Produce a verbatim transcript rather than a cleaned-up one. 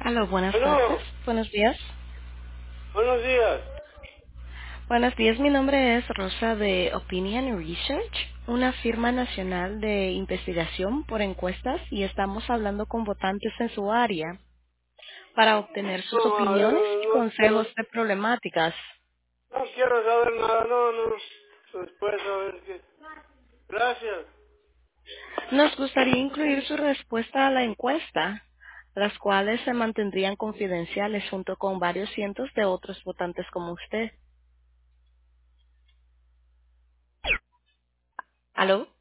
Aló, buenas tardes. Bueno, Buenos días. buenos días. Buenos días, mi nombre es Rosa de Opinion Research, una firma nacional de investigación por encuestas y estamos hablando con votantes en su área para obtener sus No, a ver, opiniones y no, no, consejos de problemáticas. no quiero saber nada, no, no. Después a ver qué. Gracias. Nos gustaría incluir su respuesta a la encuesta, las cuales se mantendrían confidenciales junto con varios cientos de otros votantes como usted. ¿Aló?